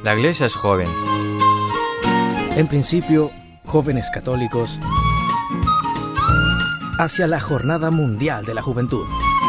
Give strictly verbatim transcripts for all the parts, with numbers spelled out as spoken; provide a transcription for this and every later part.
La iglesia es joven. En principio, jóvenes católicos hacia la Jornada Mundial de la Juventud.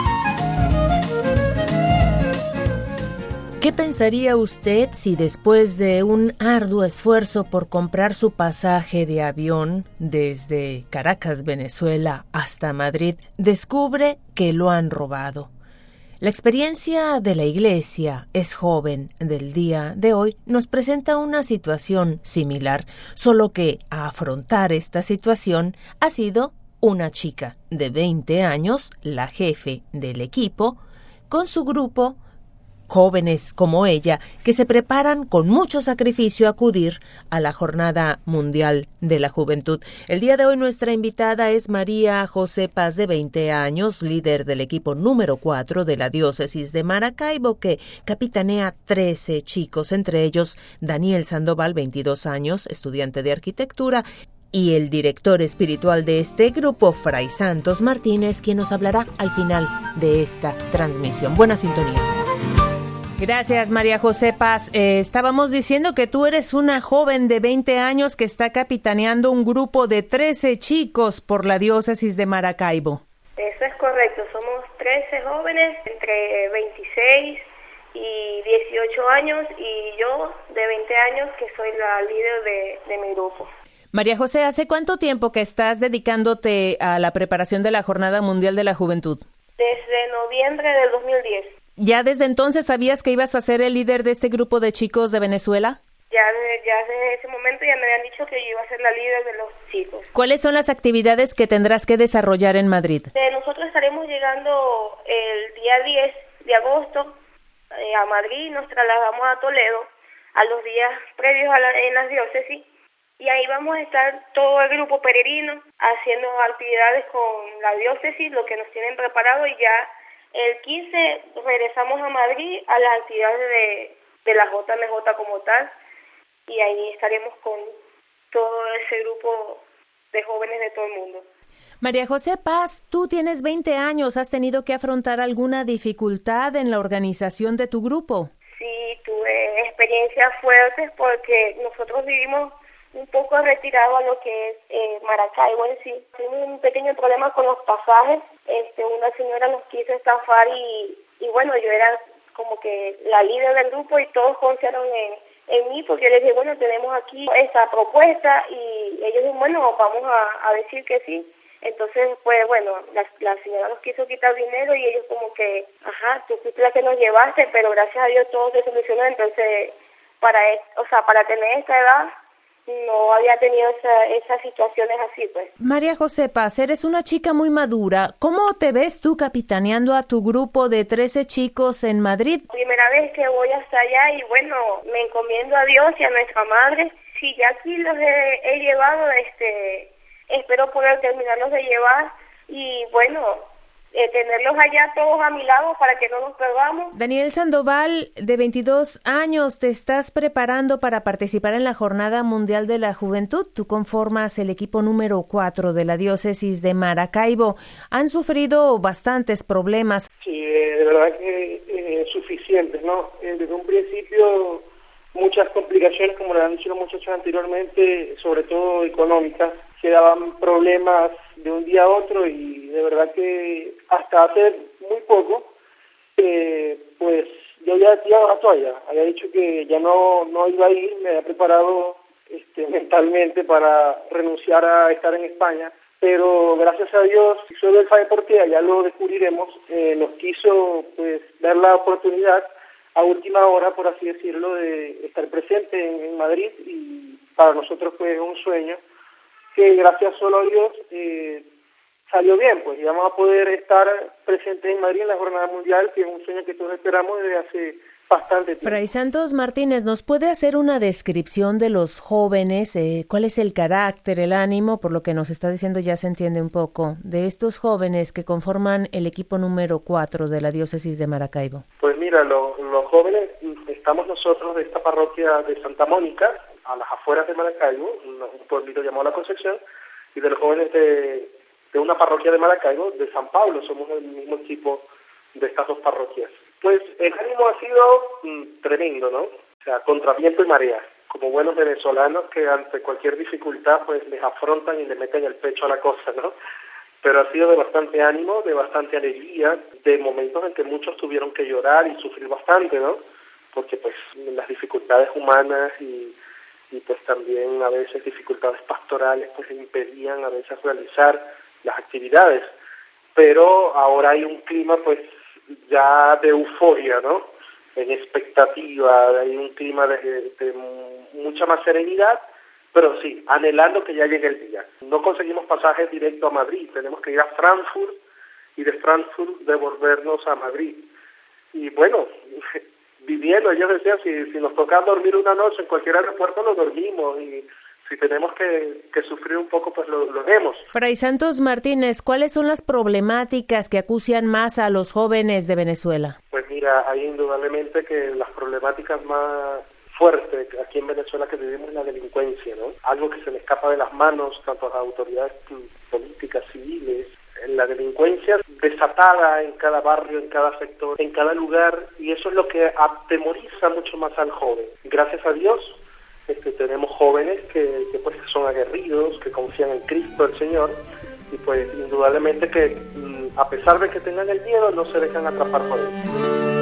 ¿Qué pensaría usted si después de un arduo esfuerzo por comprar su pasaje de avión desde Caracas, Venezuela, hasta Madrid, descubre que lo han robado? La experiencia de la Iglesia es joven del día de hoy nos presenta una situación similar, solo que a afrontar esta situación ha sido una chica de veinte años, la jefe del equipo, con su grupo, jóvenes como ella, que se preparan con mucho sacrificio a acudir a la Jornada Mundial de la Juventud. El día de hoy nuestra invitada es María José Paz, de veinte años, líder del equipo número cuatro de la diócesis de Maracaibo, que capitanea trece chicos, entre ellos Daniel Sandoval, veintidós años, estudiante de arquitectura, y el director espiritual de este grupo, Fray Santos Martínez, quien nos hablará al final de esta transmisión. Buena sintonía. Gracias, María José Paz. Eh, estábamos diciendo que tú eres una joven de veinte años que está capitaneando un grupo de trece chicos por la diócesis de Maracaibo. Eso es correcto. Somos trece jóvenes entre veintiséis y dieciocho años y yo de veinte años que soy la líder de, de mi grupo. María José, ¿hace cuánto tiempo que estás dedicándote a la preparación de la Jornada Mundial de la Juventud? Desde noviembre del dos mil diez. ¿Ya desde entonces sabías que ibas a ser el líder de este grupo de chicos de Venezuela? Ya, de, ya desde ese momento ya me habían dicho que yo iba a ser la líder de los chicos. ¿Cuáles son las actividades que tendrás que desarrollar en Madrid? Eh, nosotros estaremos llegando el día diez de agosto eh, a Madrid, nos trasladamos a Toledo a los días previos a la, en las diócesis, y ahí vamos a estar todo el grupo peregrino haciendo actividades con la diócesis, lo que nos tienen preparado, y ya el quince regresamos a Madrid a las actividades de, de la J M J como tal, y ahí estaremos con todo ese grupo de jóvenes de todo el mundo. María José Paz, tú tienes veinte años, ¿has tenido que afrontar alguna dificultad en la organización de tu grupo? Sí, tuve experiencias fuertes porque nosotros vivimos un poco retirado a lo que es eh, Maracaibo en sí. Tuvimos un pequeño problema con los pasajes. Este, una señora nos quiso estafar y, y bueno, yo era como que la líder del grupo y todos confiaron en, en mí porque yo les dije, bueno, tenemos aquí esta propuesta y ellos dijeron, bueno, vamos a, a decir que sí. Entonces, pues bueno, la, la señora nos quiso quitar dinero y ellos como que, ajá, tú fuiste la que nos llevaste, pero gracias a Dios todo se solucionó. Entonces, para, o sea, para tener esta edad, no había tenido esa, esas situaciones así, pues. María José Paz, eres una chica muy madura. ¿Cómo te ves tú capitaneando a tu grupo de trece chicos en Madrid? Primera vez que voy hasta allá y bueno, me encomiendo a Dios y a nuestra madre. Si ya aquí los he, he llevado, este, espero poder terminarlos de llevar y bueno, Eh, tenerlos allá todos a mi lado para que no nos perdamos. Daniel Sandoval, de veintidós años, te estás preparando para participar en la Jornada Mundial de la Juventud. Tú conformas el equipo número cuatro de la diócesis de Maracaibo. Han sufrido bastantes problemas. Sí, de verdad que eh, suficientes, ¿no? Eh, desde un principio muchas complicaciones, como le han dicho los muchachos anteriormente, sobre todo económicas. Se daban problemas de un día a otro y de verdad que hasta hace muy poco, eh, pues yo ya tiraba la toalla, había dicho que ya no, no iba a ir, me había preparado este, mentalmente para renunciar a estar en España, pero gracias a Dios, solo el F A Deportiva, ya lo descubriremos, eh, nos quiso pues dar la oportunidad a última hora, por así decirlo, de estar presente en, en Madrid y para nosotros fue pues, un sueño que gracias solo a Dios eh, salió bien, pues y vamos a poder estar presentes en Madrid en la Jornada Mundial, que es un sueño que todos esperamos desde hace bastante tiempo. Fray Santos Martínez, ¿nos puede hacer una descripción de los jóvenes? Eh, ¿Cuál es el carácter, el ánimo? Por lo que nos está diciendo ya se entiende un poco, de estos jóvenes que conforman el equipo número cuatro de la diócesis de Maracaibo. Pues mira, lo, los jóvenes, estamos nosotros de esta parroquia de Santa Mónica, a las afueras de Maracaibo, un pueblito llamado La Concepción, y de los jóvenes de, de una parroquia de Maracaibo, de San Pablo, somos el mismo equipo de estas dos parroquias. Pues el ánimo ha sido mm, tremendo, ¿no? O sea, contra viento y marea, como buenos venezolanos que ante cualquier dificultad pues les afrontan y le meten el pecho a la cosa, ¿no? Pero ha sido de bastante ánimo, de bastante alegría, de momentos en que muchos tuvieron que llorar y sufrir bastante, ¿no? Porque pues las dificultades humanas y, y pues también a veces dificultades pastorales pues impedían a veces realizar las actividades. Pero ahora hay un clima pues ya de euforia, ¿no? En expectativa, hay un clima de, de mucha más serenidad, pero sí, anhelando que ya llegue el día. No conseguimos pasajes directo a Madrid, tenemos que ir a Frankfurt y de Frankfurt devolvernos a Madrid. Y bueno, viviendo, ellos decían, si, si nos toca dormir una noche en cualquier aeropuerto, lo dormimos, y si tenemos que, que sufrir un poco, pues lo, lo haremos. Fray Santos Martínez, ¿cuáles son las problemáticas que acucian más a los jóvenes de Venezuela? Pues mira, hay indudablemente que las problemáticas más fuerte aquí en Venezuela que vivimos la delincuencia, ¿no? Algo que se le escapa de las manos tanto a las autoridades políticas, civiles, la delincuencia desatada en cada barrio, en cada sector, en cada lugar, y eso es lo que atemoriza mucho más al joven. Gracias a Dios este, tenemos jóvenes que, que pues son aguerridos, que confían en Cristo, el Señor, y pues indudablemente que a pesar de que tengan el miedo no se dejan atrapar por él.